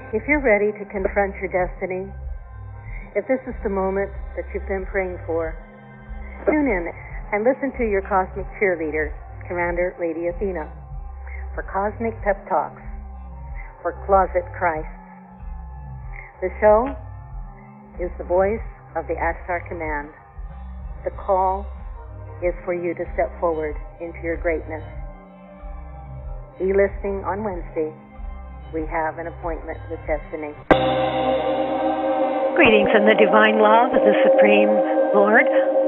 If you're ready to confront your destiny, if this is the moment that you've been praying for, tune in and listen to your cosmic cheerleader, Commander Lady Athena, for Cosmic Pep Talks for Closet Christ. The show is the voice of the Ashtar Command. The call is for you to step forward into your greatness. Be listening on Wednesday. We have an appointment with destiny. Greetings in the divine love of the Supreme Lord.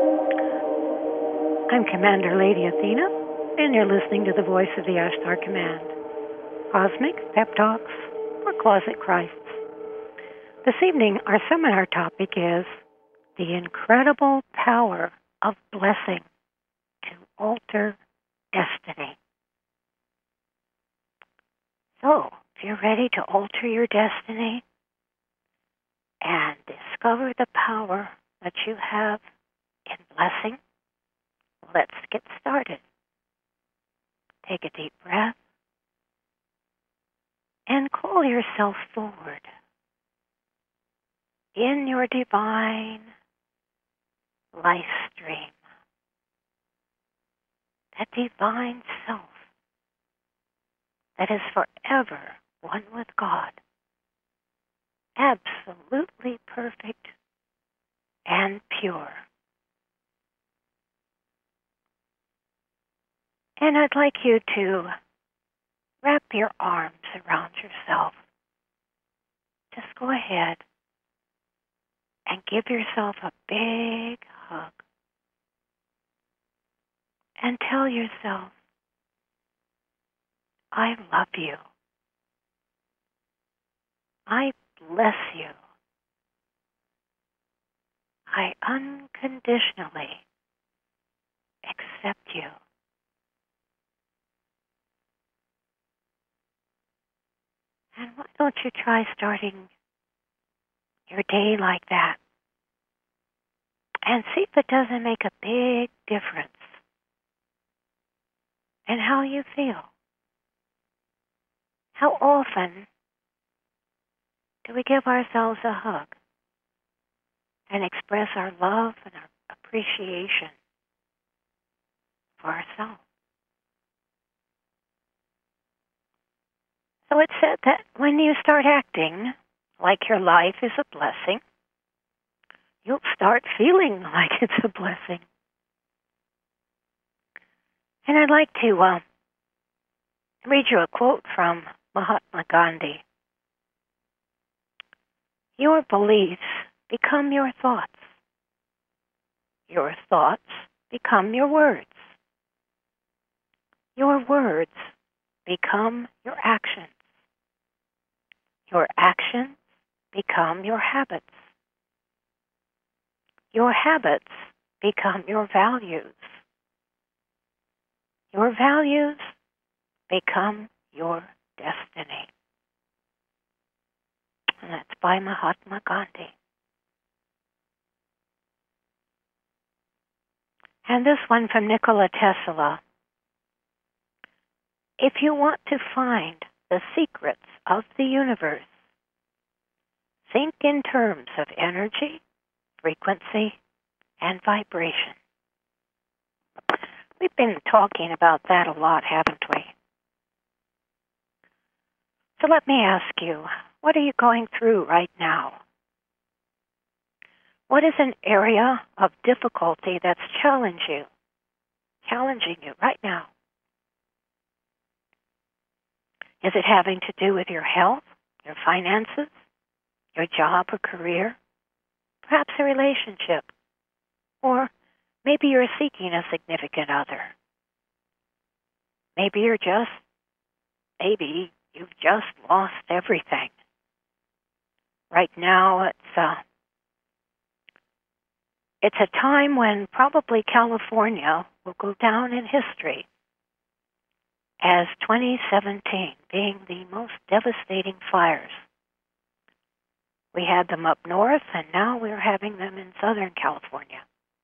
I'm Commander Lady Athena, and you're listening to the voice of the Ashtar Command. Cosmic Pep Talks for Closet Christs. This evening, our seminar topic is the incredible power of blessing to alter destiny. So, if you're ready to alter your destiny and discover the power that you have in blessing, let's get started. Take a deep breath and call yourself forward in your divine life stream, that divine self that is forever one with God, absolutely perfect and pure. And I'd like you to wrap your arms around yourself. Just go ahead and give yourself a big hug and tell yourself, I love you. I bless you. I unconditionally accept you. And why don't you try starting your day like that and see if it doesn't make a big difference in how you feel. How often do we give ourselves a hug and express our love and our appreciation for ourselves? So it's said that when you start acting like your life is a blessing, you'll start feeling like it's a blessing. And I'd like to read you a quote from Mahatma Gandhi. Your beliefs become your thoughts. Your thoughts become your words. Your words become your actions. Your actions become your habits. Your habits become your values. Your values become your destiny. And that's by Mahatma Gandhi. And this one from Nikola Tesla. If you want to find the secrets of the universe, think in terms of energy, frequency, and vibration. We've been talking about that a lot, haven't we? So let me ask you, what are you going through right now? What is an area of difficulty that's challenging you right now? Is it having to do with your health, your finances, your job or career, perhaps a relationship, or maybe you're seeking a significant other? Maybe you've just lost everything. Right now, it's a time when probably California will go down in history as 2017 being the most devastating fires. We had them up north, and now we're having them in Southern California.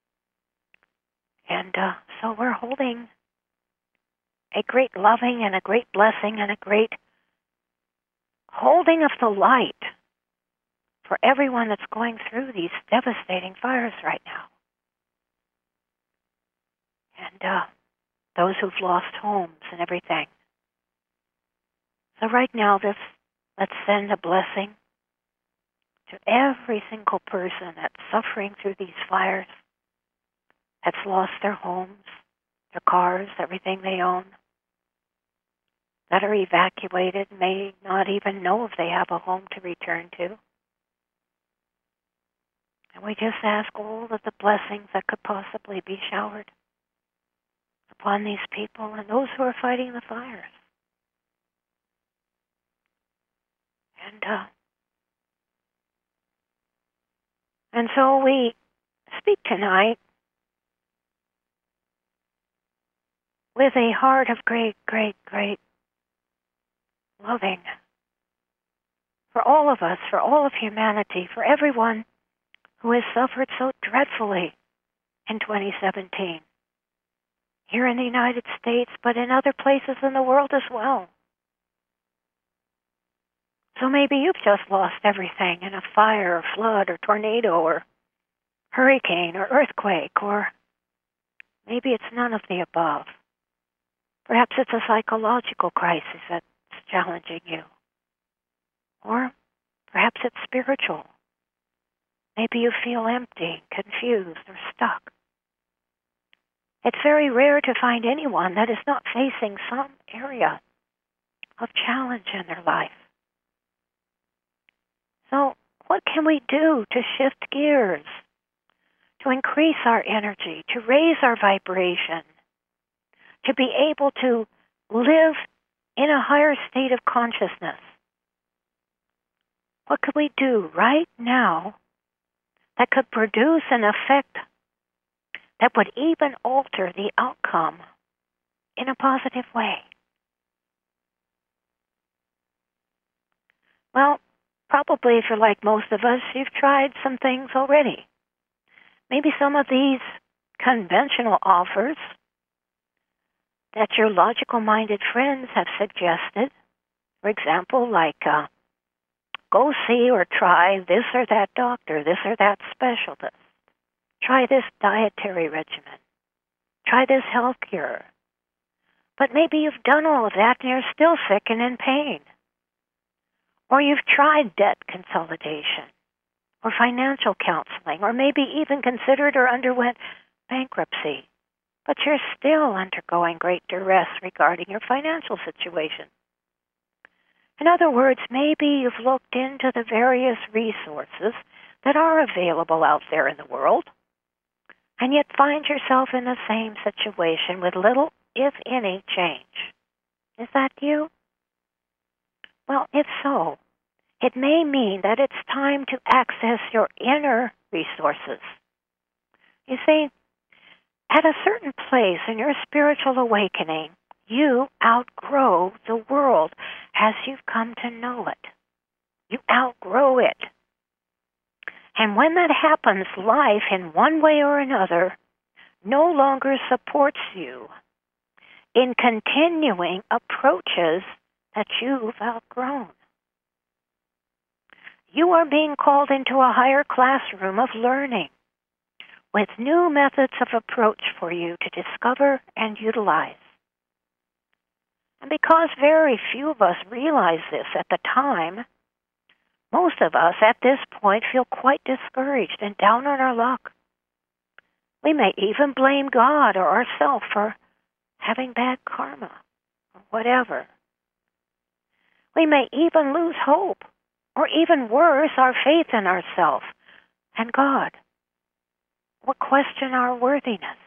And so we're holding a great loving and a great blessing and a great holding up the light for everyone that's going through these devastating fires right now. And those who've lost homes and everything. So right now, let's send a blessing to every single person that's suffering through these fires, that's lost their homes, their cars, everything they own, that are evacuated, may not even know if they have a home to return to. And we just ask all of the blessings that could possibly be showered upon these people and those who are fighting the fires. And so we speak tonight with a heart of great, great, great loving for all of us, for all of humanity, for everyone who has suffered so dreadfully in 2017. Here in the United States, but in other places in the world as well. So maybe you've just lost everything in a fire or flood or tornado or hurricane or earthquake, or maybe it's none of the above. Perhaps it's a psychological crisis that's challenging you. Or perhaps it's spiritual. Maybe you feel empty, confused, or stuck. It's very rare to find anyone that is not facing some area of challenge in their life. So what can we do to shift gears, to increase our energy, to raise our vibration, to be able to live in a higher state of consciousness? What could we do right now that could produce an effect that would even alter the outcome in a positive way? Well, probably if you're like most of us, you've tried some things already. Maybe some of these conventional offers that your logical-minded friends have suggested, for example, like go see or try this or that doctor, this or that specialist. Try this dietary regimen. Try this health cure. But maybe you've done all of that and you're still sick and in pain. Or you've tried debt consolidation or financial counseling, or maybe even considered or underwent bankruptcy, but you're still undergoing great duress regarding your financial situation. In other words, maybe you've looked into the various resources that are available out there in the world, and yet find yourself in the same situation with little, if any, change. Is that you? Well, if so, it may mean that it's time to access your inner resources. You see, at a certain place in your spiritual awakening, you outgrow the world as you've come to know it. You outgrow it. And when that happens, life, in one way or another, no longer supports you in continuing approaches that you've outgrown. You are being called into a higher classroom of learning with new methods of approach for you to discover and utilize. And because very few of us realize this at the time, most of us at this point feel quite discouraged and down on our luck. We may even blame God or ourselves for having bad karma or whatever. We may even lose hope, or even worse, our faith in ourselves and God, or question our worthiness.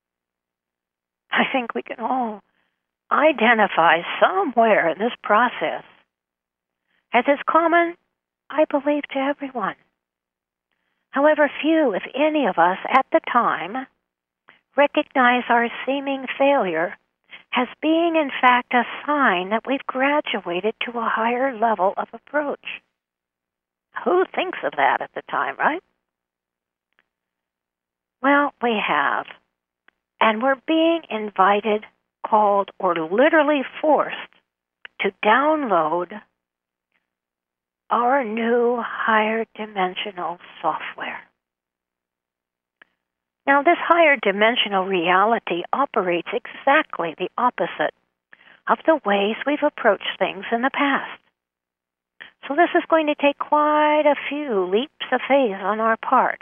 I think we can all identify somewhere in this process, as is common, I believe, to everyone. However, few, if any of us at the time, recognize our seeming failure as being, in fact, a sign that we've graduated to a higher level of approach. Who thinks of that at the time, right? Well, we have. And we're being invited, called, or literally forced to download our new higher dimensional software. Now, this higher dimensional reality operates exactly the opposite of the ways we've approached things in the past. So this is going to take quite a few leaps of faith on our part.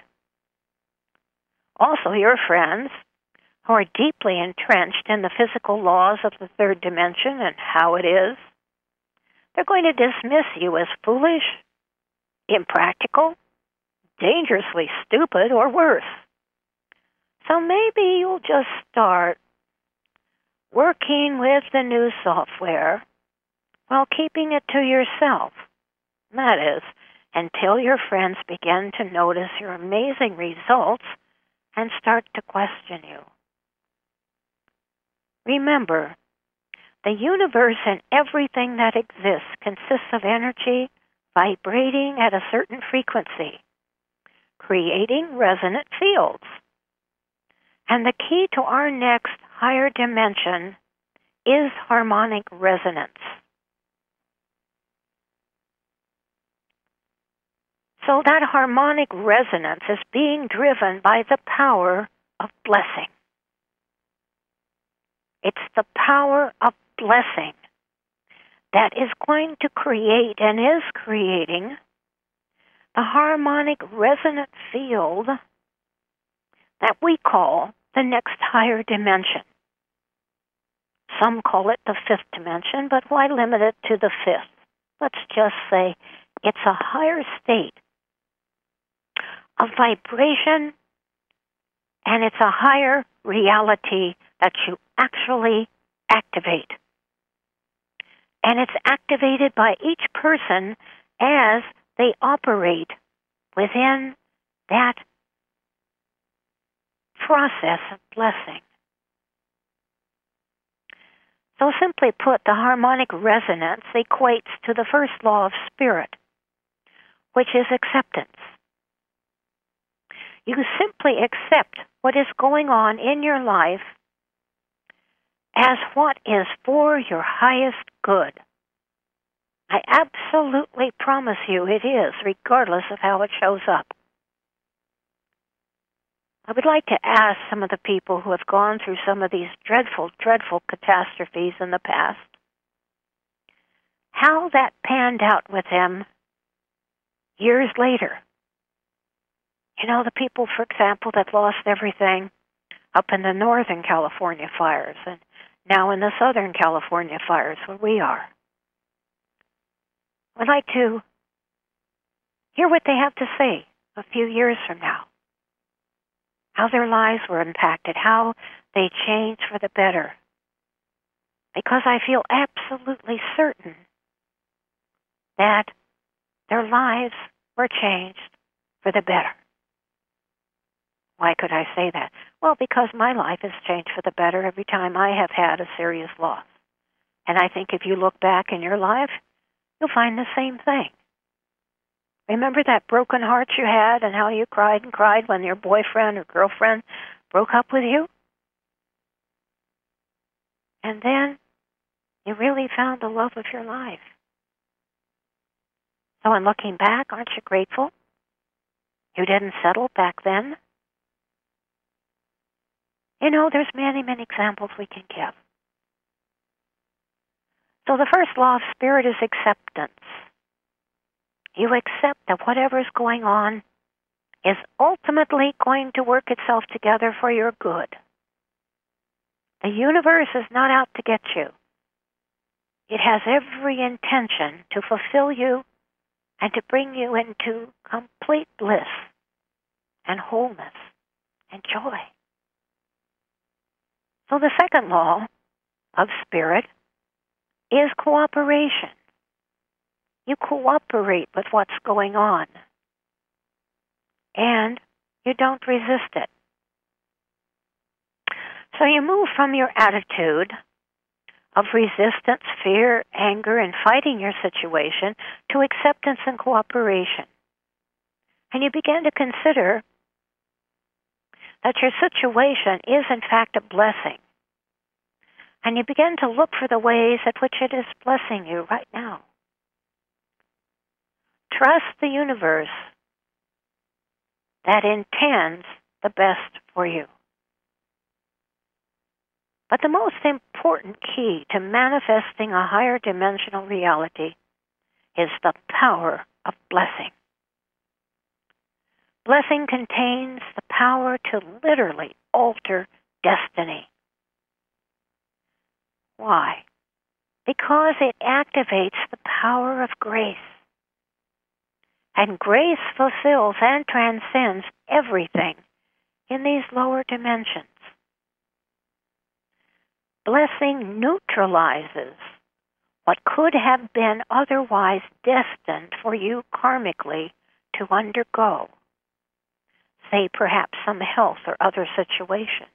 Also, your friends who are deeply entrenched in the physical laws of the third dimension and how it is, they're going to dismiss you as foolish, impractical, dangerously stupid, or worse. So maybe you'll just start working with the new software while keeping it to yourself. That is, until your friends begin to notice your amazing results and start to question you. Remember, the universe and everything that exists consists of energy vibrating at a certain frequency, creating resonant fields. And the key to our next higher dimension is harmonic resonance. So that harmonic resonance is being driven by the power of blessing. It's the power of blessing that is going to create and is creating the harmonic resonant field that we call the next higher dimension. Some call it the fifth dimension, but why limit it to the fifth? Let's just say it's a higher state of vibration, and it's a higher reality that you actually activate. And it's activated by each person as they operate within that process of blessing. So simply put, the harmonic resonance equates to the first law of spirit, which is acceptance. You simply accept what is going on in your life as what is for your highest good. I absolutely promise you it is, regardless of how it shows up. I would like to ask some of the people who have gone through some of these dreadful, dreadful catastrophes in the past, how that panned out with them years later. You know, the people, for example, that lost everything up in the Northern California fires and now in the Southern California fires where we are. I'd like to hear what they have to say a few years from now. How their lives were impacted, how they changed for the better. Because I feel absolutely certain that their lives were changed for the better. Why could I say that? Well, because my life has changed for the better every time I have had a serious loss. And I think if you look back in your life, you'll find the same thing. Remember that broken heart you had and how you cried and cried when your boyfriend or girlfriend broke up with you? And then you really found the love of your life. So in looking back, aren't you grateful you didn't settle back then? You know, there's many, many examples we can give. So the first law of spirit is acceptance. You accept that whatever is going on is ultimately going to work itself together for your good. The universe is not out to get you. It has every intention to fulfill you and to bring you into complete bliss and wholeness and joy. So the second law of spirit is cooperation. You cooperate with what's going on, and you don't resist it. So you move from your attitude of resistance, fear, anger, and fighting your situation to acceptance and cooperation. And you begin to consider that your situation is in fact a blessing. And you begin to look for the ways at which it is blessing you right now. trust the universe that intends the best for you. But the most important key to manifesting a higher dimensional reality is the power of blessing. Blessing contains the power to literally alter destiny. Why? Because it activates the power of grace. And grace fulfills and transcends everything in these lower dimensions. Blessing neutralizes what could have been otherwise destined for you karmically to undergo, say perhaps some health or other situation.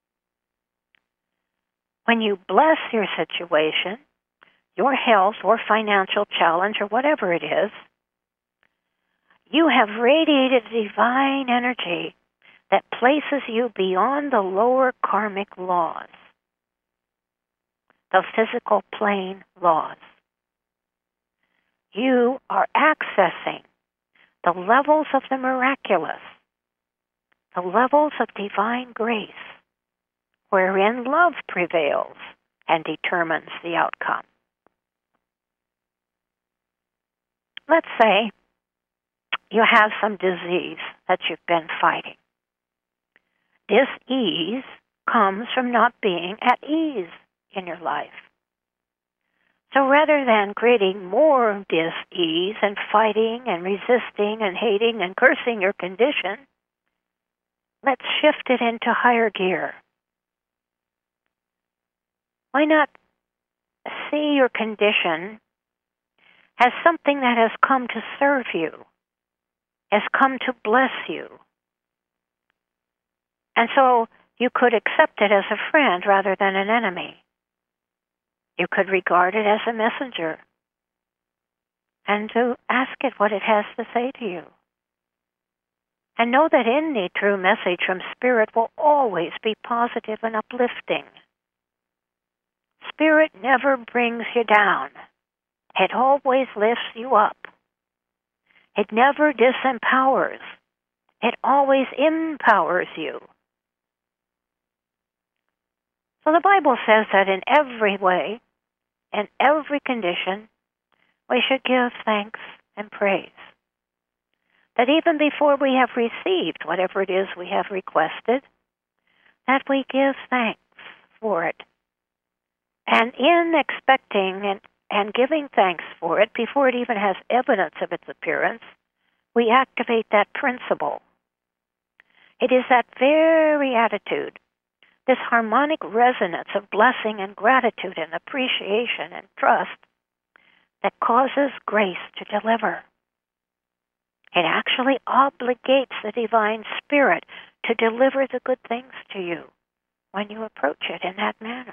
When you bless your situation, your health or financial challenge or whatever it is, you have radiated divine energy that places you beyond the lower karmic laws, the physical plane laws. You are accessing the levels of the miraculous, the levels of divine grace, wherein love prevails and determines the outcome. Let's say you have some disease that you've been fighting. Dis-ease comes from not being at ease in your life. So rather than creating more dis-ease and fighting and resisting and hating and cursing your condition, let's shift it into higher gear. Why not see your condition as something that has come to serve you, has come to bless you? And so you could accept it as a friend rather than an enemy. You could regard it as a messenger and to ask it what it has to say to you. And know that any true message from Spirit will always be positive and uplifting. Spirit never brings you down. It always lifts you up. It never disempowers. It always empowers you. So the Bible says that in every way, in every condition, we should give thanks and praise. That even before we have received whatever it is we have requested, that we give thanks for it. And in expecting and giving thanks for it, before it even has evidence of its appearance, we activate that principle. It is that very attitude, this harmonic resonance of blessing and gratitude and appreciation and trust, that causes grace to deliver. It actually obligates the divine spirit to deliver the good things to you when you approach it in that manner.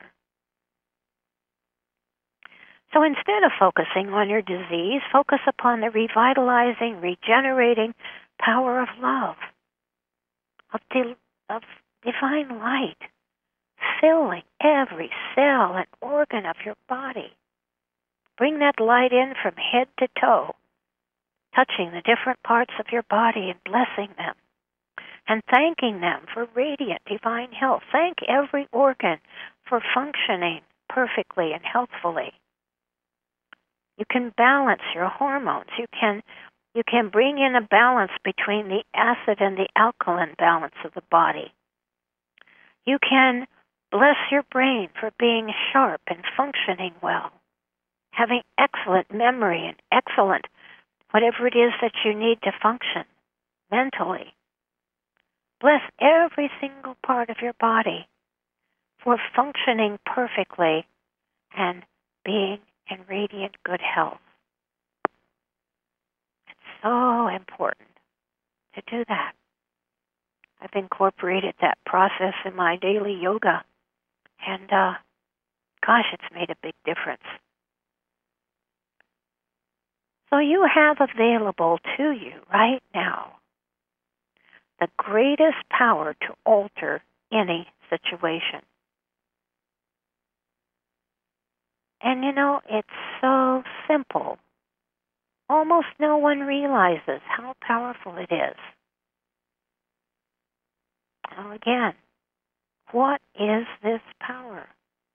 So instead of focusing on your disease, focus upon the revitalizing, regenerating power of love, of divine light, filling every cell and organ of your body. Bring that light in from head to toe, touching the different parts of your body and blessing them, and thanking them for radiant divine health. Thank every organ for functioning perfectly and healthfully. You can balance your hormones. You can bring in a balance between the acid and the alkaline balance of the body. You can bless your brain for being sharp and functioning well, having excellent memory and excellent whatever it is that you need to function mentally. Bless every single part of your body for functioning perfectly and being in radiant good health. It's so important to do that. I've incorporated that process in my daily yoga, and gosh, it's made a big difference. So you have available to you right now the greatest power to alter any situation. And you know, it's so simple almost no one realizes how powerful it is. Now again, what is this power?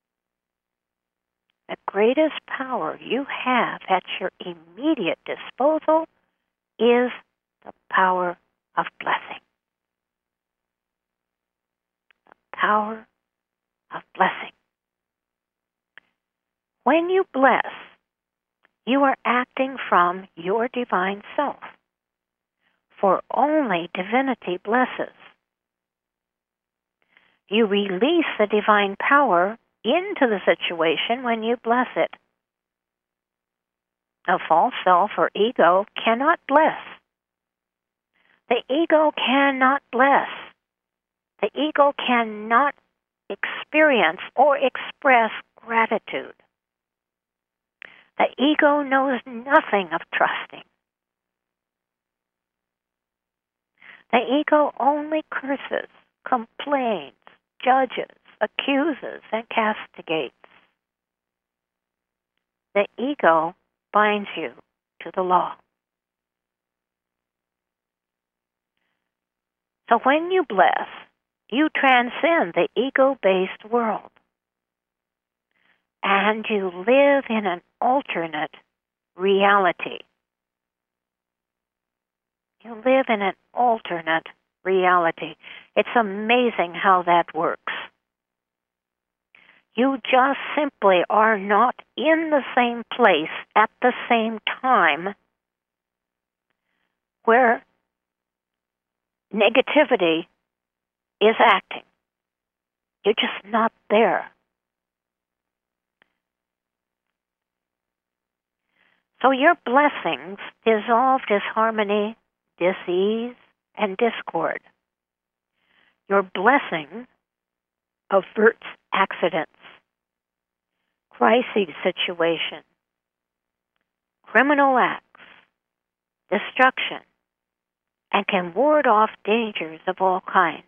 The greatest power you have at your immediate disposal is the power of blessing. The power of blessing. When you bless, you are acting from your divine self, for only divinity blesses. You release the divine power into the situation when you bless it. A false self or ego cannot bless. The ego cannot bless. The ego cannot experience or express gratitude. The ego knows nothing of trusting. The ego only curses, complains, judges, accuses, and castigates. The ego binds you to the law. So when you bless, you transcend the ego-based world, and you live in an alternate reality. You live in an alternate reality. It's amazing how that works. You just simply are not in the same place at the same time where negativity is acting. You're just not there. So your blessings dissolve disharmony, dis-ease, and discord. Your blessing averts accidents, crisis situation, criminal acts, destruction, and can ward off dangers of all kinds.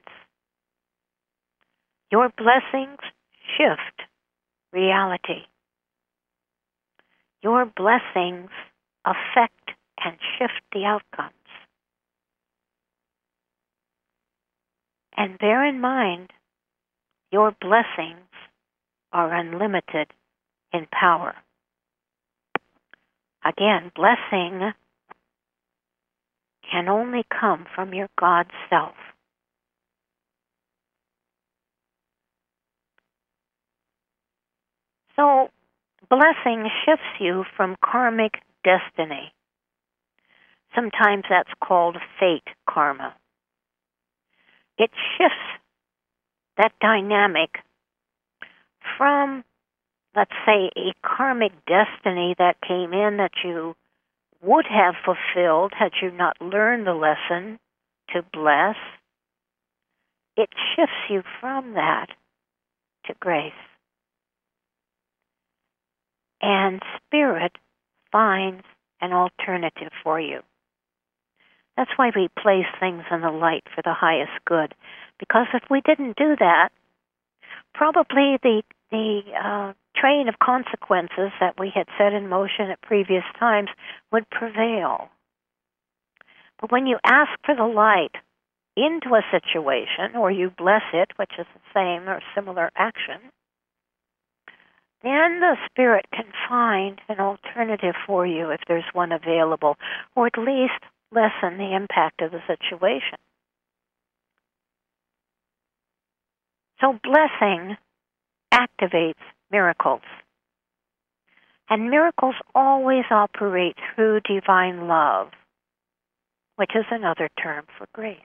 Your blessings shift reality. Your blessings affect and shift the outcomes. And bear in mind, your blessings are unlimited in power. Again, blessing can only come from your God self. So, blessing shifts you from karmic destiny. Sometimes that's called fate karma. It shifts that dynamic from, let's say, a karmic destiny that came in that you would have fulfilled had you not learned the lesson to bless. It shifts you from that to grace. And Spirit finds an alternative for you. That's why we place things in the light for the highest good. Because if we didn't do that, probably the train of consequences that we had set in motion at previous times would prevail. But when you ask for the light into a situation, or you bless it, which is the same or similar action, then the Spirit can find an alternative for you if there's one available, or at least lessen the impact of the situation. So blessing activates miracles. And miracles always operate through divine love, which is another term for grace.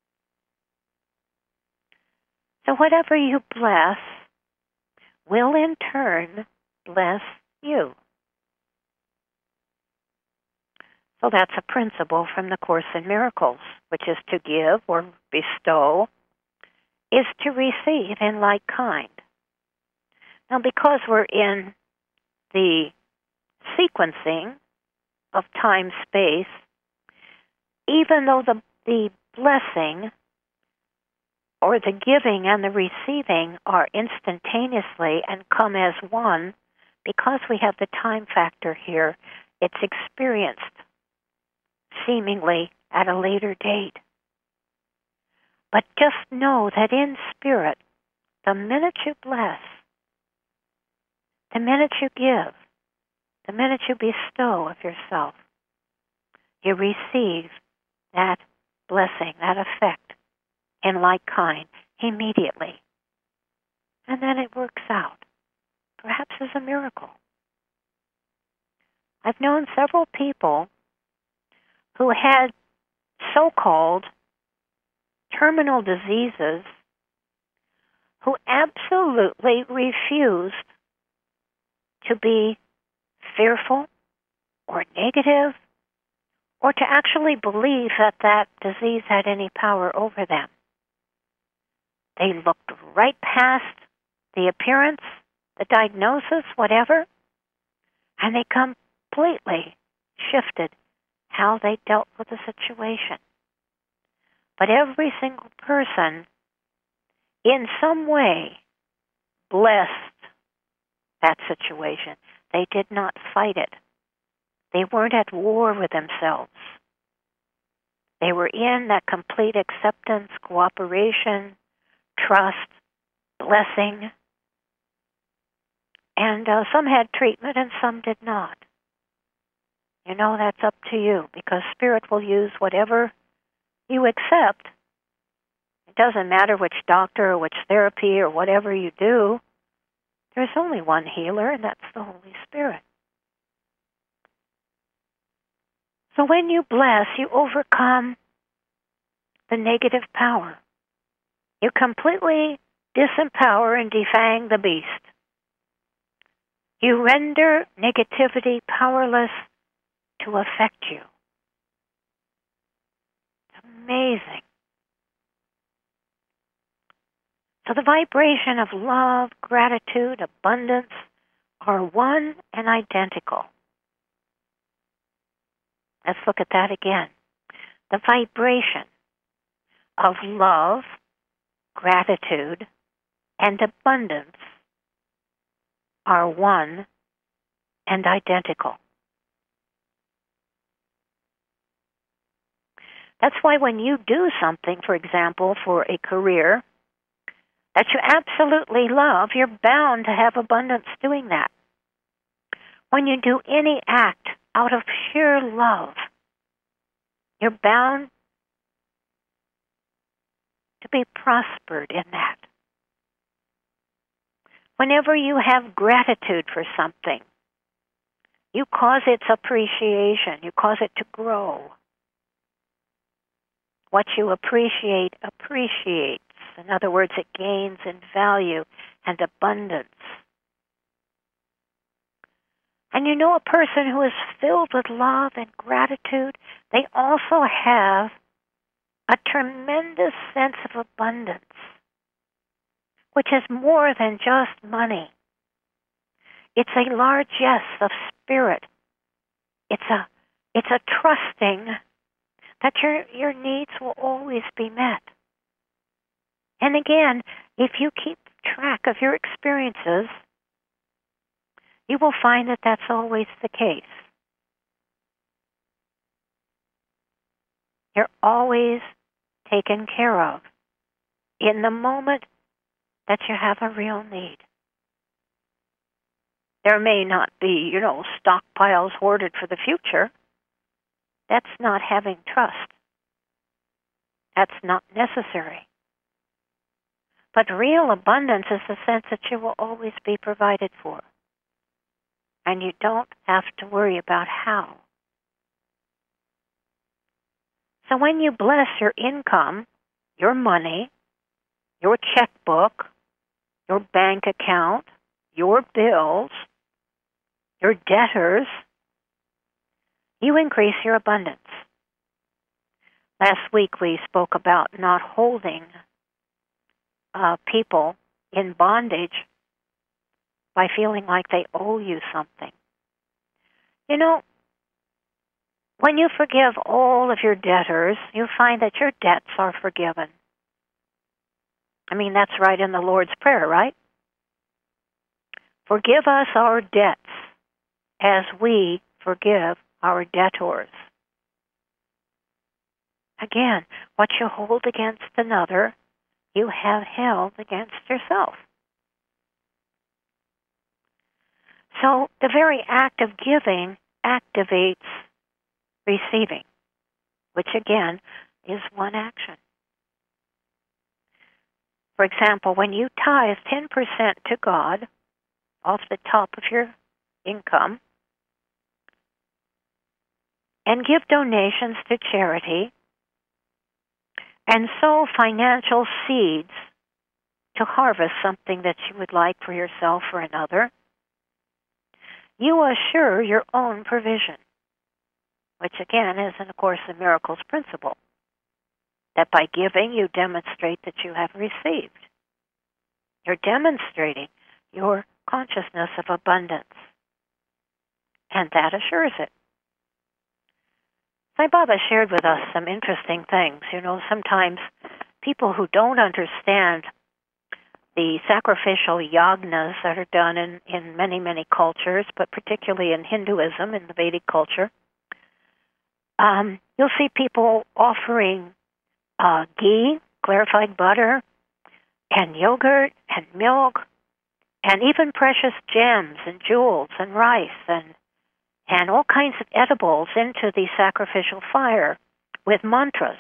So whatever you bless will in turn bless you. So that's a principle from the Course in Miracles, which is to give or bestow is to receive in like kind. Now, because we're in the sequencing of time-space, even though the blessing or the giving and the receiving are instantaneously and come as one, because we have the time factor here, it's experienced seemingly at a later date. But just know that in spirit, the minute you bless, the minute you give, the minute you bestow of yourself, you receive that blessing, that effect in like kind immediately. And then it works out, perhaps as a miracle. I've known several people who had so-called terminal diseases who absolutely refused to be fearful or negative or to actually believe that that disease had any power over them. They looked right past the appearance, the diagnosis, whatever, and they completely shifted how they dealt with the situation. But every single person in some way blessed that situation. They did not fight it. They weren't at war with themselves. They were in that complete acceptance, cooperation, trust, blessing. And some had treatment and some did not. You know, that's up to you, because Spirit will use whatever you accept. It doesn't matter which doctor or which therapy or whatever you do. There's only one healer, and that's the Holy Spirit. So when you bless, you overcome the negative power. You completely disempower and defang the beast. You render negativity powerless to affect you. It's amazing. So the vibration of love, gratitude, abundance are one and identical. Let's look at that again. The vibration of love, gratitude, and abundance are one and identical. That's why when you do something, for example, for a career that you absolutely love, you're bound to have abundance doing that. When you do any act out of sheer love, you're bound to be prospered in that. Whenever you have gratitude for something, you cause its appreciation, you cause it to grow. What you appreciate appreciates. In other words, it gains in value and abundance. And you know, a person who is filled with love and gratitude, they also have a tremendous sense of abundance, which is more than just money. It's a largesse of spirit. It's a trusting that your needs will always be met. And again, if you keep track of your experiences, you will find that that's always the case. You're always taken care of in the moment that you have a real need. There may not be, stockpiles hoarded for the future. That's not having trust. That's not necessary. But real abundance is the sense that you will always be provided for. And you don't have to worry about how. So when you bless your income, your money, your checkbook, your bank account, your bills, your debtors, you increase your abundance. Last week we spoke about not holding people in bondage by feeling like they owe you something. When you forgive all of your debtors, you find that your debts are forgiven. That's right in the Lord's Prayer, right? Forgive us our debts as we forgive our debtors. Again, what you hold against another, you have held against yourself. So the very act of giving activates receiving, which again is one action. For example, when you tithe 10% to God off the top of your income and give donations to charity and sow financial seeds to harvest something that you would like for yourself or another, you assure your own provision, which again is in A Course in Miracles principle, that by giving you demonstrate that you have received. You're demonstrating your consciousness of abundance, and that assures it. Sai Baba shared with us some interesting things. Sometimes people who don't understand the sacrificial yagnas that are done in many, many cultures, but particularly in Hinduism, in the Vedic culture, you'll see people offering ghee, clarified butter, and yogurt, and milk, and even precious gems and jewels and rice and all kinds of edibles into the sacrificial fire with mantras.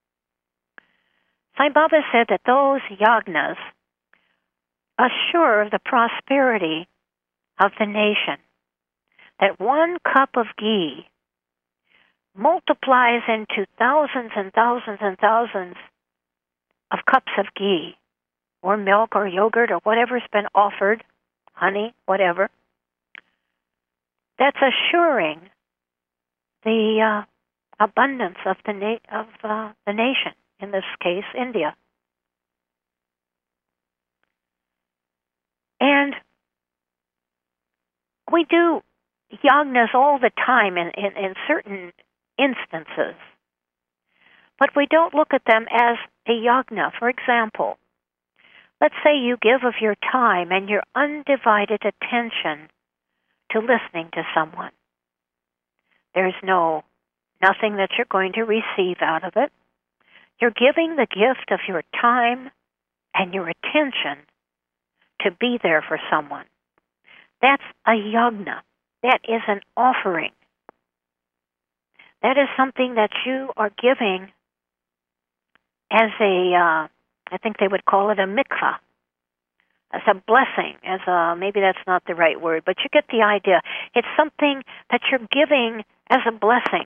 Sai Baba said that those yagnas assure the prosperity of the nation, that 1 cup of ghee multiplies into thousands and thousands and thousands of cups of ghee, or milk, or yogurt, or whatever's been offered, honey, whatever. That's assuring the abundance of the nation, in this case, India. And we do yagnas all the time in certain instances, but we don't look at them as a yagna. For example, let's say you give of your time and your undivided attention to listening to someone. There's nothing that you're going to receive out of it. You're giving the gift of your time and your attention to be there for someone. That's a yagna. That is an offering. That is something that you are giving as I think they would call it a mikvah, as a blessing, maybe that's not the right word, but you get the idea. It's something that you're giving as a blessing.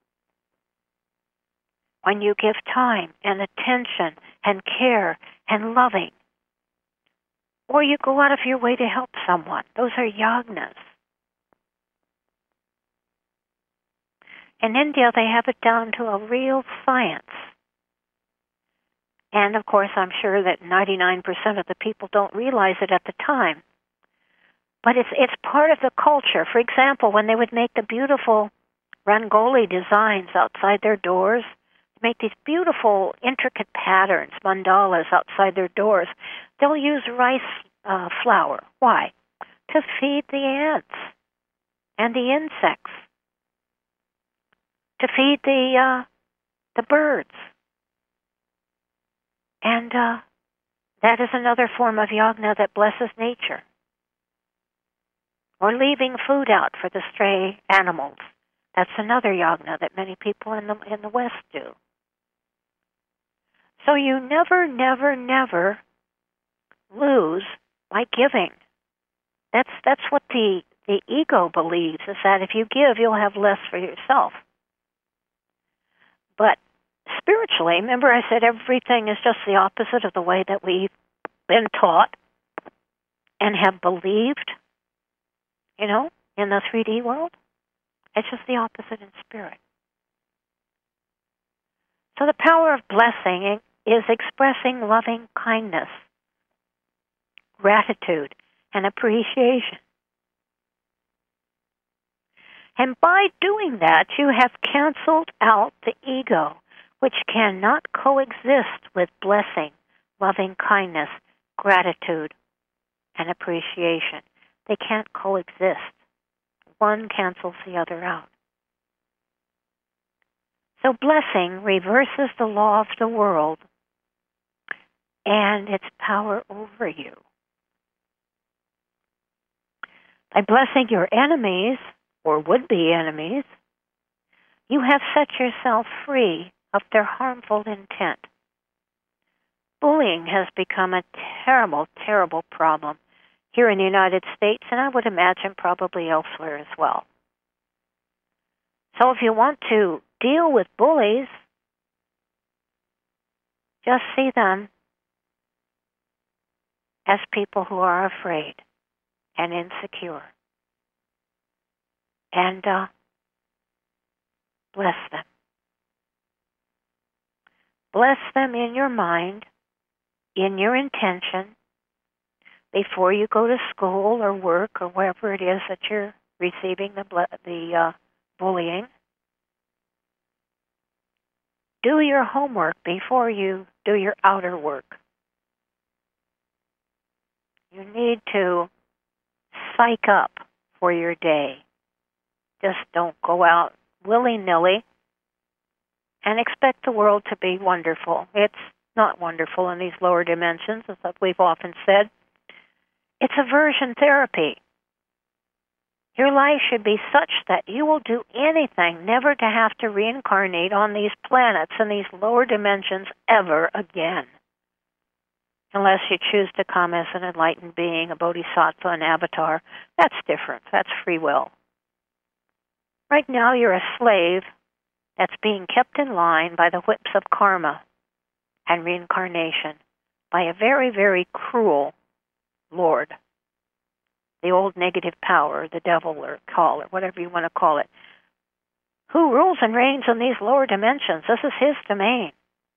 When you give time and attention and care and loving, or you go out of your way to help someone, those are yagnas. In India, they have it down to a real science. And, of course, I'm sure that 99% of the people don't realize it at the time. But it's part of the culture. For example, when they would make the beautiful Rangoli designs outside their doors, make these beautiful, intricate patterns, mandalas outside their doors, they'll use rice flour. Why? To feed the ants and the insects, to feed the birds. And that is another form of yagna that blesses nature. Or leaving food out for the stray animals. That's another yagna that many people in the West do. So you never, never, never lose by giving. That's what the ego believes, is that if you give, you'll have less for yourself. But spiritually, remember I said everything is just the opposite of the way that we've been taught and have believed, in the 3D world. It's just the opposite in spirit. So the power of blessing is expressing loving kindness, gratitude, and appreciation. And by doing that, you have canceled out the ego, which cannot coexist with blessing, loving kindness, gratitude, and appreciation. They can't coexist. One cancels the other out. So blessing reverses the law of the world and its power over you. By blessing your enemies, or would-be enemies, you have set yourself free of their harmful intent. Bullying has become a terrible, terrible problem here in the United States, and I would imagine probably elsewhere as well. So if you want to deal with bullies, just see them as people who are afraid and insecure. And bless them. Bless them in your mind, in your intention, before you go to school or work or wherever it is that you're receiving the bullying. Do your homework before you do your outer work. You need to psych up for your day. Just don't go out willy-nilly and expect the world to be wonderful. It's not wonderful in these lower dimensions, as we've often said. It's aversion therapy. Your life should be such that you will do anything never to have to reincarnate on these planets in these lower dimensions ever again. Unless you choose to come as an enlightened being, a bodhisattva, an avatar. That's different. That's free will. Right now you're a slave that's being kept in line by the whips of karma and reincarnation by a very, very cruel Lord. The old negative power, the devil or call, or whatever you want to call it, who rules and reigns in these lower dimensions. This is his domain.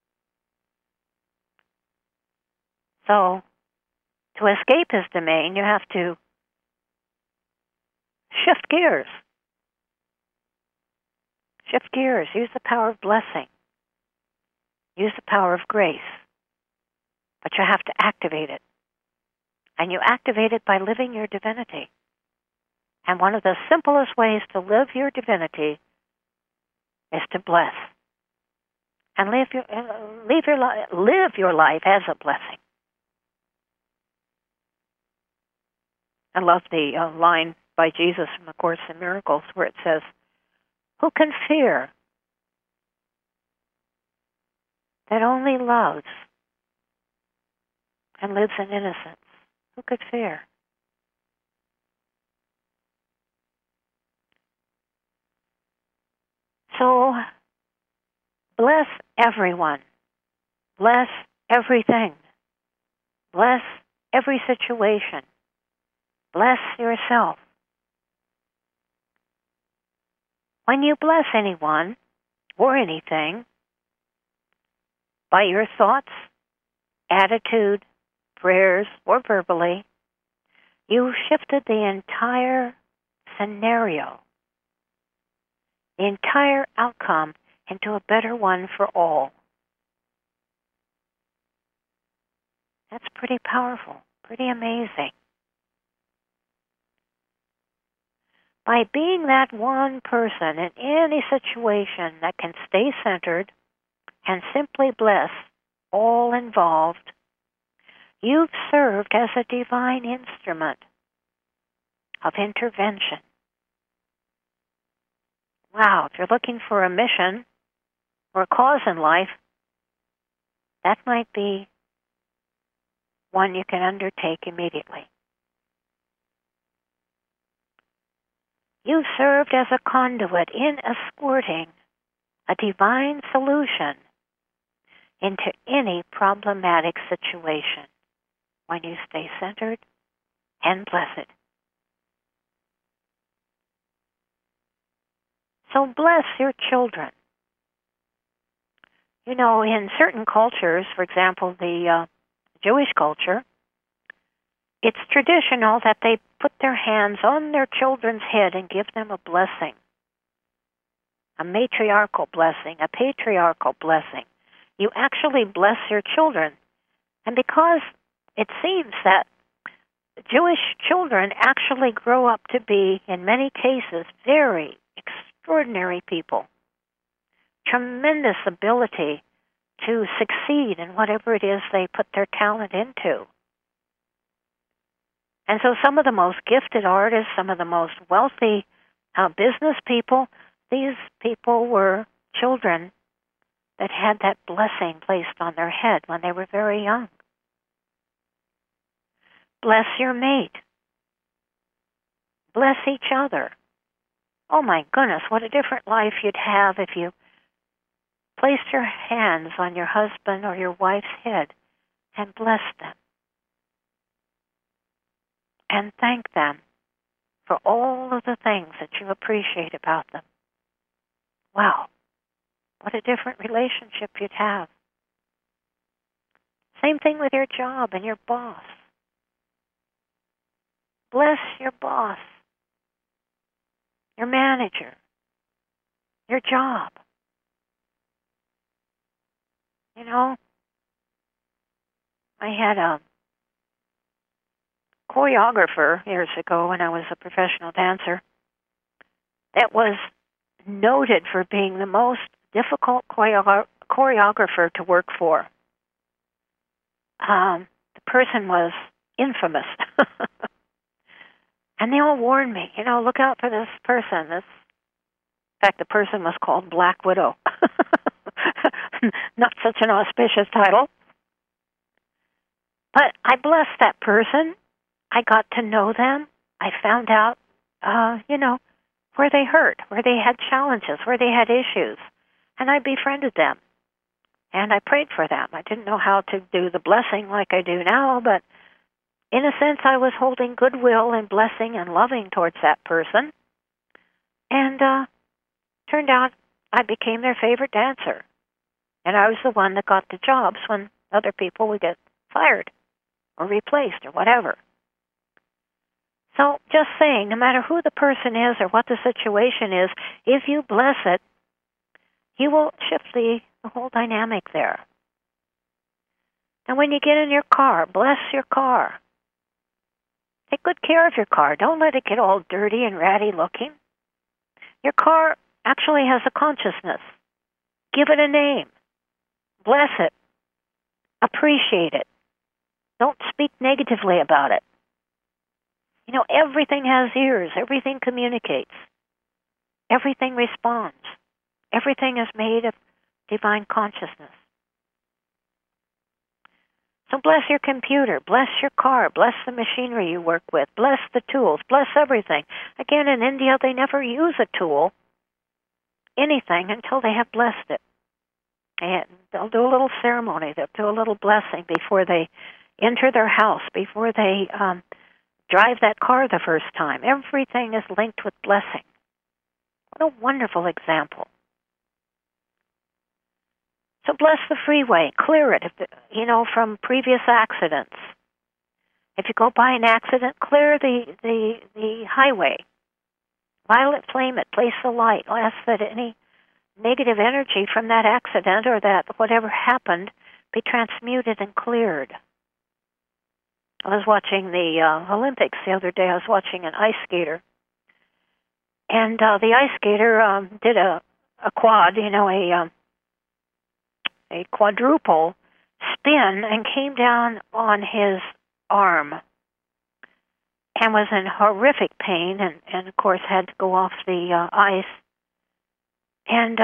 So, to escape his domain, you have to shift gears. Shift gears. Use the power of blessing. Use the power of grace. But you have to activate it. And you activate it by living your divinity. And one of the simplest ways to live your divinity is to bless. And live your life as a blessing. I love the line by Jesus from A Course in Miracles where it says, "Who can fear that only loves and lives in innocence? Who could fear?" So, bless everyone. Bless everything. Bless every situation. Bless yourself. When you bless anyone or anything, by your thoughts, attitude, prayers, or verbally, you've shifted the entire scenario, the entire outcome into a better one for all. That's pretty powerful, pretty amazing. By being that one person in any situation that can stay centered and simply bless all involved, you've served as a divine instrument of intervention. Wow, if you're looking for a mission or a cause in life, that might be one you can undertake immediately. You served as a conduit in escorting a divine solution into any problematic situation when you stay centered and blessed. So bless your children. You know, in certain cultures, for example, the Jewish culture, it's traditional that they put their hands on their children's head and give them a blessing, a matriarchal blessing, a patriarchal blessing. You actually bless your children. And because it seems that Jewish children actually grow up to be, in many cases, very extraordinary people, tremendous ability to succeed in whatever it is they put their talent into. And so some of the most gifted artists, some of the most wealthy business people, these people were children that had that blessing placed on their head when they were very young. Bless your mate. Bless each other. Oh my goodness, what a different life you'd have if you placed your hands on your husband or your wife's head and blessed them. And thank them for all of the things that you appreciate about them. Wow, what a different relationship you'd have. Same thing with your job and your boss. Bless your boss, your manager, your job. You know, I had a choreographer years ago when I was a professional dancer that was noted for being the most difficult choreographer to work for. The person was infamous. And they all warned me, look out for this person. In fact, the person was called Black Widow. Not such an auspicious title. But I blessed that person. I got to know them. I found out, where they hurt, where they had challenges, where they had issues. And I befriended them. And I prayed for them. I didn't know how to do the blessing like I do now, but in a sense, I was holding goodwill and blessing and loving towards that person. And turned out I became their favorite dancer. And I was the one that got the jobs when other people would get fired or replaced or whatever. So just saying, no matter who the person is or what the situation is, if you bless it, you will shift the whole dynamic there. And when you get in your car, bless your car. Take good care of your car. Don't let it get all dirty and ratty looking. Your car actually has a consciousness. Give it a name. Bless it. Appreciate it. Don't speak negatively about it. Everything has ears. Everything communicates. Everything responds. Everything is made of divine consciousness. So bless your computer, bless your car, bless the machinery you work with, bless the tools, bless everything. Again, in India, they never use a tool, anything, until they have blessed it. And they'll do a little ceremony, they'll do a little blessing before they enter their house, before they drive that car the first time. Everything is linked with blessing. What a wonderful example. So bless the freeway, clear it, from previous accidents. If you go by an accident, clear the highway. Violet flame it, place the light. Ask that any negative energy from that accident or that whatever happened be transmuted and cleared. I was watching the Olympics the other day. I was watching an ice skater. And the ice skater did a quad, a quadruple spin and came down on his arm and was in horrific pain and of course had to go off the ice. And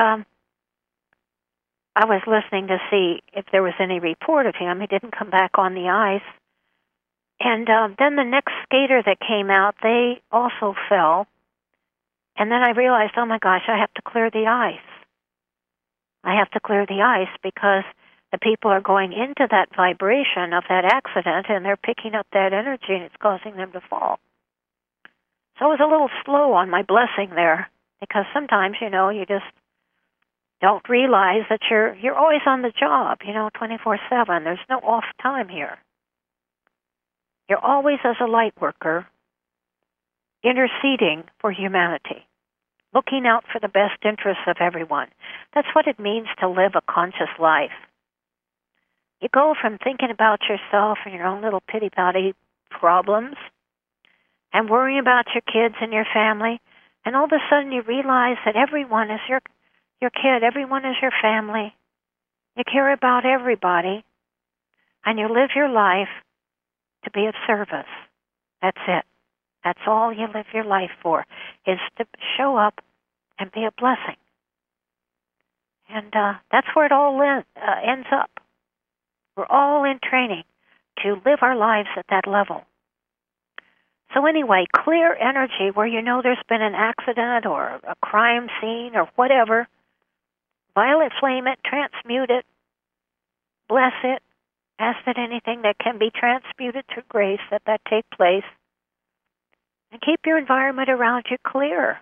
I was listening to see if there was any report of him. He didn't come back on the ice. And then the next skater that came out, they also fell. And then I realized, oh my gosh, I have to clear the ice. I have to clear the ice because the people are going into that vibration of that accident and they're picking up that energy and it's causing them to fall. So I was a little slow on my blessing there because sometimes, you just don't realize that you're always on the job, 24/7. There's no off time here. You're always as a light worker interceding for humanity, looking out for the best interests of everyone. That's what it means to live a conscious life. You go from thinking about yourself and your own little pity-patty problems and worrying about your kids and your family, and all of a sudden you realize that everyone is your kid. Everyone is your family. You care about everybody. And you live your life to be of service. That's it. That's all you live your life for, is to show up and be a blessing. And that's where it all ends up. We're all in training to live our lives at that level. So anyway, clear energy where you know there's been an accident or a crime scene or whatever. Violet flame it, transmute it, bless it, ask that anything that can be transmuted through grace that take place, and keep your environment around you clear.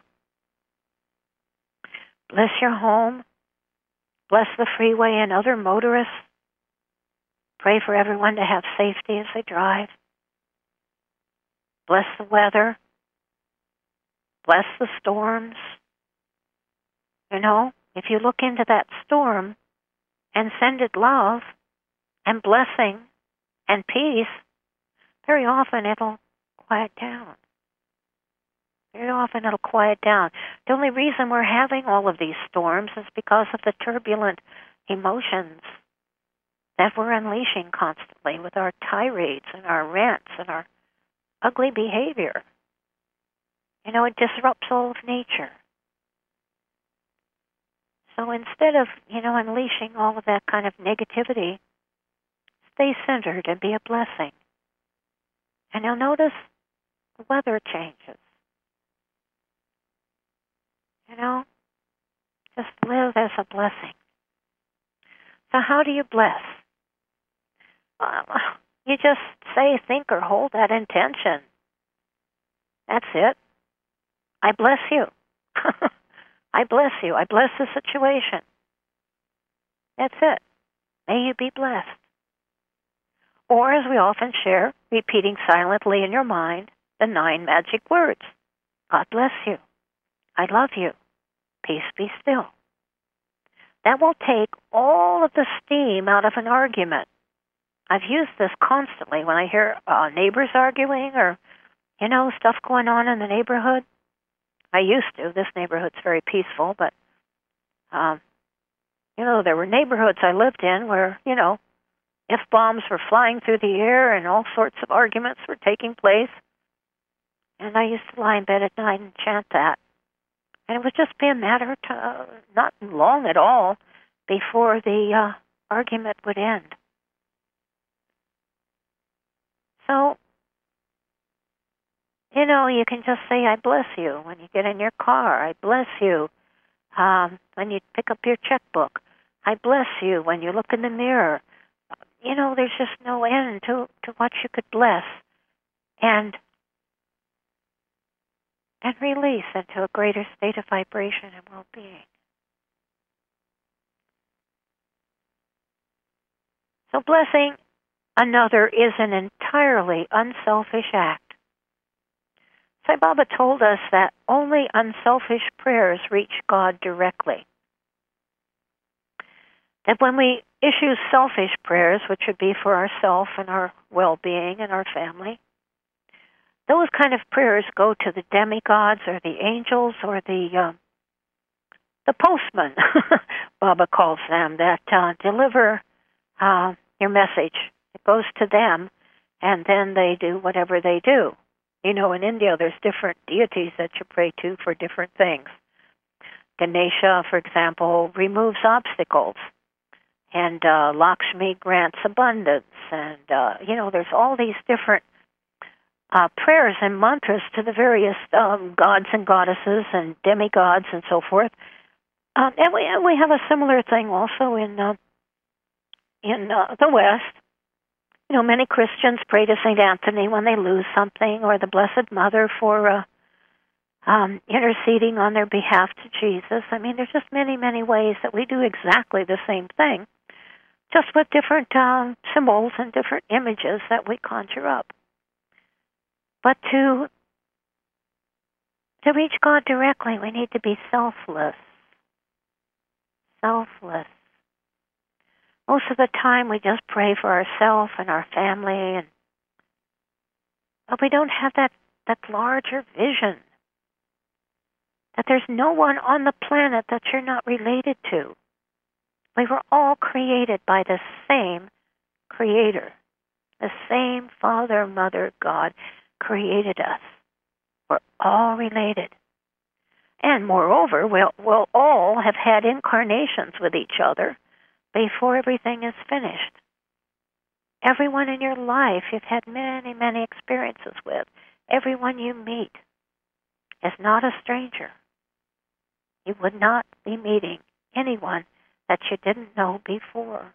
Bless your home, bless the freeway and other motorists. Pray for everyone to have safety as they drive. Bless the weather. Bless the storms. You know, if you look into that storm and send it love and blessing and peace, very often it'll quiet down. Very often it'll quiet down. The only reason we're having all of these storms is because of the turbulent emotions that we're unleashing constantly with our tirades and our rants and our ugly behavior. You know, it disrupts all of nature. So instead of, unleashing all of that kind of negativity, stay centered and be a blessing. And you'll notice the weather changes. Just live as a blessing. So how do you bless? You just say, think, or hold that intention. That's it. I bless you. I bless you. I bless the situation. That's it. May you be blessed. Or, as we often share, repeating silently in your mind the 9 magic words. God bless you. I love you. Peace be still. That will take all of the steam out of an argument. I've used this constantly when I hear neighbors arguing or, stuff going on in the neighborhood. I used to. This neighborhood's very peaceful, but, there were neighborhoods I lived in where, F-bombs were flying through the air and all sorts of arguments were taking place. And I used to lie in bed at night and chant that. And it would just be a matter of not long at all before the argument would end. So, you can just say, I bless you when you get in your car. I bless you when you pick up your checkbook. I bless you when you look in the mirror. There's just no end to what you could bless and release into a greater state of vibration and well-being. So blessing another is an entirely unselfish act. Sai Baba told us that only unselfish prayers reach God directly. That when we issue selfish prayers, which would be for ourselves and our well-being and our family, those kind of prayers go to the demigods or the angels or the postman, Baba calls them, that deliver your message. It goes to them, and then they do whatever they do. In India, there's different deities that you pray to for different things. Ganesha, for example, removes obstacles, and Lakshmi grants abundance, and, there's all these different prayers and mantras to the various gods and goddesses and demigods and so forth. And we have a similar thing also in the West. Many Christians pray to St. Anthony when they lose something, or the Blessed Mother for interceding on their behalf to Jesus. There's just many, many ways that we do exactly the same thing, just with different symbols and different images that we conjure up. But to reach God directly, we need to be selfless. Selfless. Most of the time, we just pray for ourselves and our family, but we don't have that larger vision. that there's no one on the planet that you're not related to. We were all created by the same Creator. The same Father, Mother, God created us. We're all related. And moreover, we'll all have had incarnations with each other before everything is finished. Everyone in your life you've had many, many experiences with. Everyone you meet is not a stranger. You would not be meeting anyone that you didn't know before.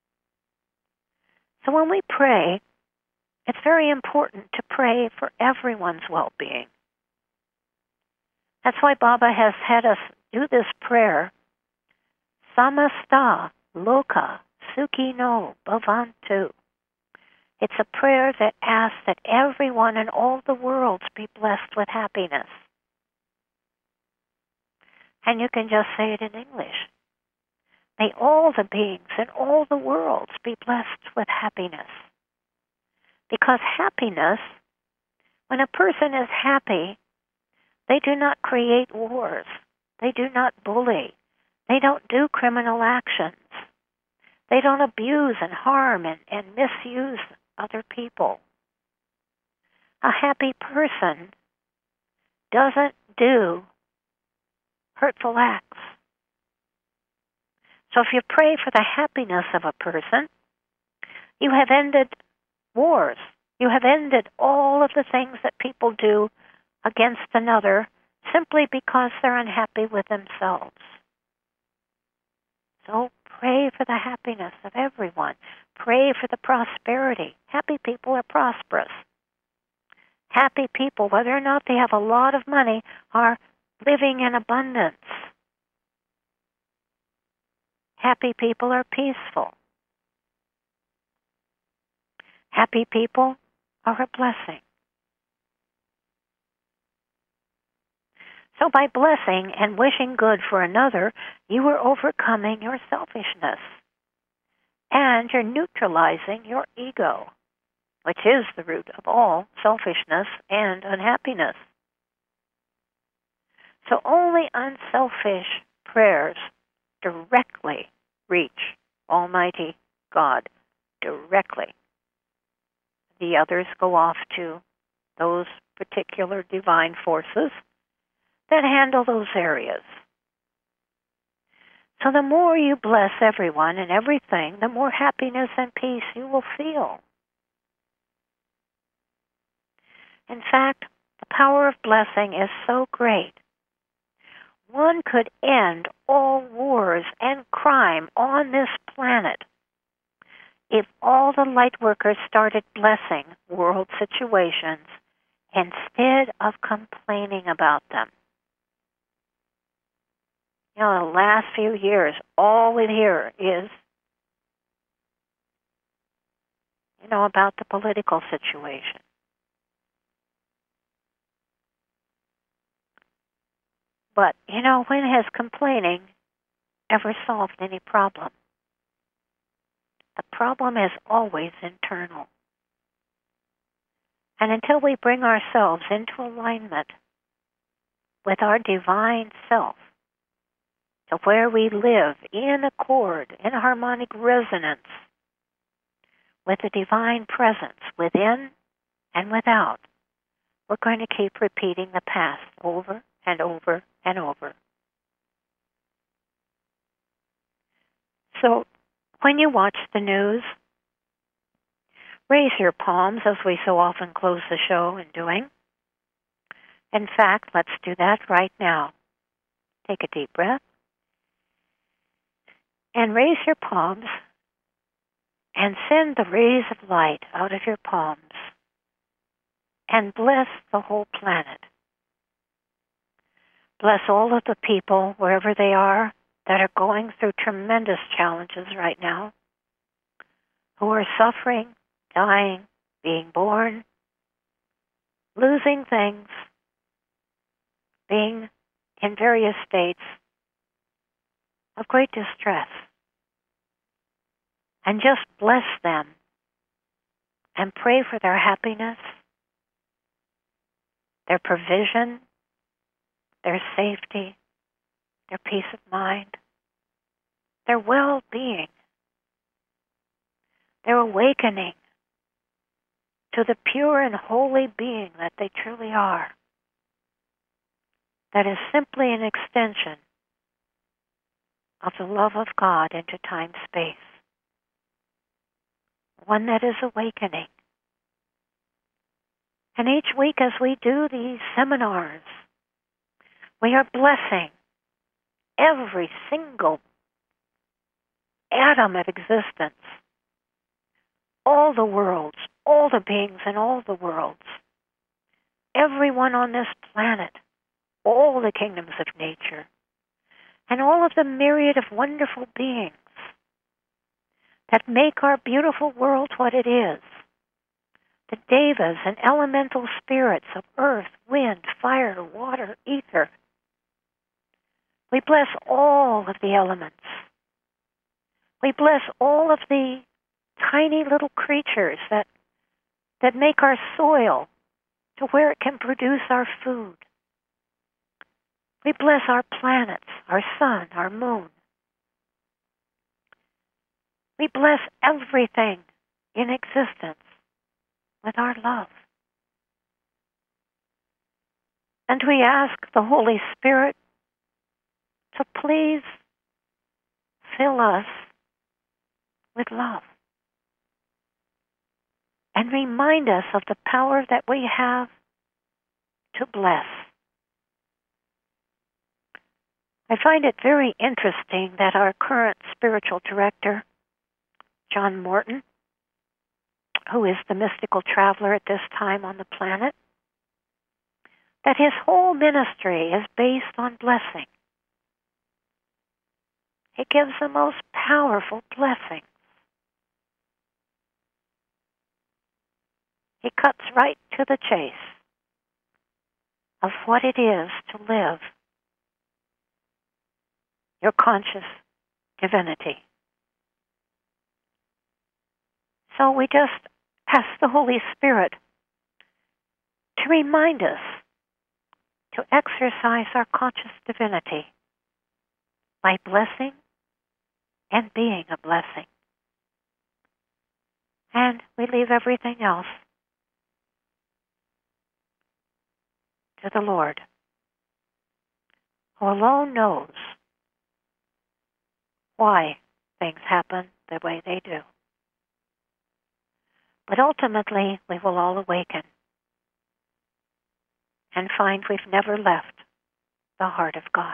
So when we pray, it's very important to pray for everyone's well-being. That's why Baba has had us do this prayer, Samasta Loka Sukhino Bhavantu. It's a prayer that asks that everyone in all the worlds be blessed with happiness. And you can just say it in English. May all the beings in all the worlds be blessed with happiness. Because happiness, when a person is happy, they do not create wars. They do not bully. They don't do criminal actions. They don't abuse and harm and misuse other people. A happy person doesn't do hurtful acts. So if you pray for the happiness of a person, you have ended wars. You have ended all of the things that people do against another simply because they're unhappy with themselves. So pray for the happiness of everyone. Pray for the prosperity. Happy people are prosperous. Happy people, whether or not they have a lot of money, are living in abundance. Happy people are peaceful. Happy people are a blessing. So by blessing and wishing good for another, you are overcoming your selfishness. And you're neutralizing your ego, which is the root of all selfishness and unhappiness. So only unselfish prayers directly reach Almighty God, directly. The others go off to those particular divine forces that handle those areas. So the more you bless everyone and everything, the more happiness and peace you will feel. In fact, the power of blessing is so great. One could end all wars and crime on this planet if all the light workers started blessing world situations instead of complaining about them. You know, the last few years, all we hear is, about the political situation. But, when has complaining ever solved any problem? The problem is always internal. And until we bring ourselves into alignment with our divine self, to where we live in accord, in harmonic resonance with the divine presence within and without, we're going to keep repeating the past over and over and over. So, when you watch the news, raise your palms, as we so often close the show in doing. In fact, let's do that right now. Take a deep breath. And raise your palms and send the rays of light out of your palms and bless the whole planet. Bless all of the people, wherever they are, that are going through tremendous challenges right now, who are suffering, dying, being born, losing things, being in various states of great distress. And just bless them and pray for their happiness, their provision, their safety, their peace of mind, their well-being, their awakening to the pure and holy being that they truly are, that is simply an extension of the love of God into time-space, one that is awakening. And each week as we do these seminars, we are blessing every single atom of existence, all the worlds, all the beings in all the worlds, everyone on this planet, all the kingdoms of nature, and all of the myriad of wonderful beings that make our beautiful world what it is. The devas and elemental spirits of earth, wind, fire, water, ether. We bless all of the elements. We bless all of the tiny little creatures that make our soil to where it can produce our food. We bless our planets, our sun, our moon. We bless everything in existence with our love. And we ask the Holy Spirit to please fill us with love and remind us of the power that we have to bless. I find it very interesting that our current spiritual director, John Morton, who is the mystical traveler at this time on the planet, that his whole ministry is based on blessing. He gives the most powerful blessings. He cuts right to the chase of what it is to live your conscious divinity. So we just ask the Holy Spirit to remind us to exercise our conscious divinity by blessing and being a blessing. And we leave everything else to the Lord, who alone knows why things happen the way they do. But ultimately, we will all awaken and find we've never left the heart of God.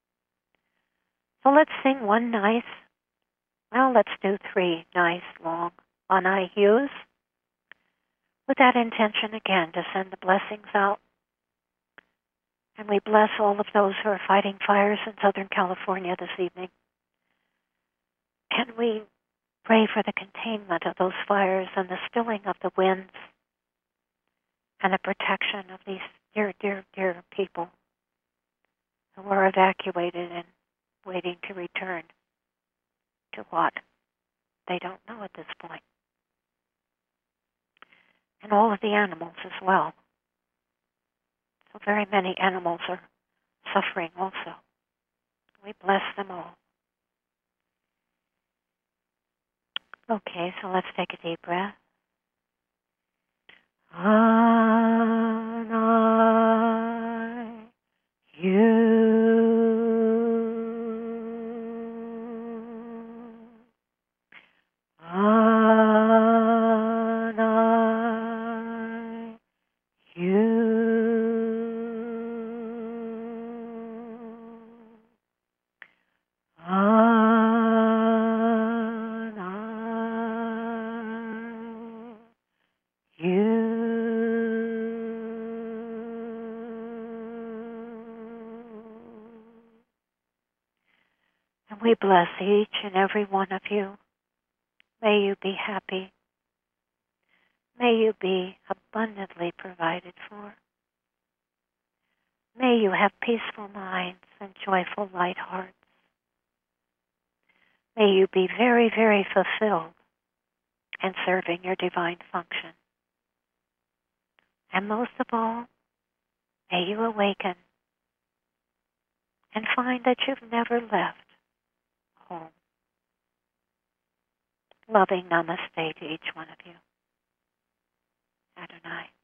So let's sing let's do 3 nice, long on-eye hues with that intention again to send the blessings out. And we bless all of those who are fighting fires in Southern California this evening. And we pray for the containment of those fires and the stilling of the winds and the protection of these dear, dear, dear people who are evacuated and waiting to return to what they don't know at this point. And all of the animals as well. So very many animals are suffering also. We bless them all. Okay, so let's take a deep breath. On-eye you. On-eye you. And we bless each and every one of you. May you be happy. May you be abundantly provided for. May you have peaceful minds and joyful light hearts. May you be very, very fulfilled in serving your divine function. And most of all, may you awaken and find that you've never left home. Loving namaste to each one of you. Adonai.